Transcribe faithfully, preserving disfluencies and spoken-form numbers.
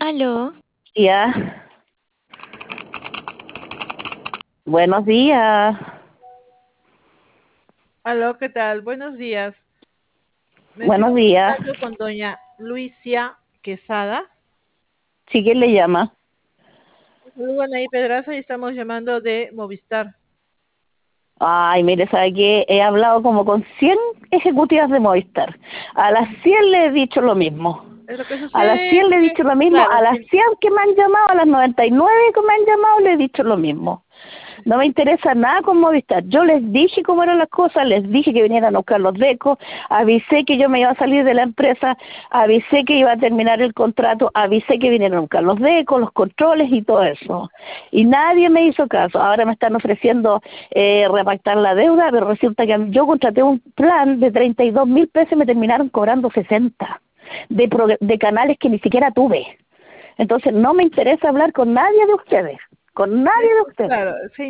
Aló. días. Buenos días. Aló, ¿qué tal? Buenos días. Me estoy Buenos días. comunicando con doña Luisia Quesada. ¿Sí, quién le llama? Soy Juanaí Pedraza y estamos llamando de Movistar. Ay, mire, ¿sabe qué? He hablado como con cien ejecutivas de Movistar. A las cien le he dicho lo mismo. Es lo que A las sucede es cien le he que, dicho lo mismo. claro, A las sí, cien que me han llamado, a las noventa y nueve que me han llamado, le he dicho lo mismo. No me interesa nada con Movistar. Yo les dije cómo eran las cosas, les dije que vinieran a buscar los decos, avisé que yo me iba a salir de la empresa, avisé que iba a terminar el contrato, avisé que vinieran a buscar los decos, los controles y todo eso. Y nadie me hizo caso. Ahora me están ofreciendo eh, repactar la deuda, pero resulta que yo contraté un plan de treinta y dos mil pesos y me terminaron cobrando sesenta de, pro, de canales que ni siquiera tuve. Entonces no me interesa hablar con nadie de ustedes, con nadie de ustedes. claro, sí.